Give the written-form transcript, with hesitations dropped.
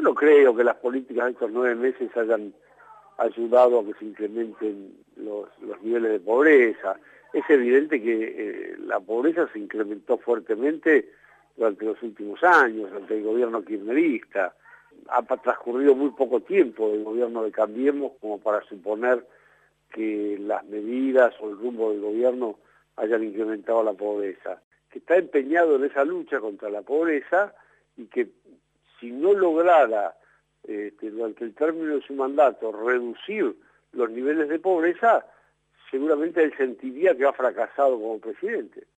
no creo que las políticas de estos 9 meses hayan ayudado a que se incrementen los niveles de pobreza. Es evidente que la pobreza se incrementó fuertemente durante los últimos años, durante el gobierno kirchnerista. Ha transcurrido muy poco tiempo del gobierno de Cambiemos como para suponer que las medidas o el rumbo del gobierno hayan incrementado la pobreza. Que está empeñado en esa lucha contra la pobreza y que si no lograra durante el término de su mandato reducir los niveles de pobreza, seguramente él sentiría que ha fracasado como presidente.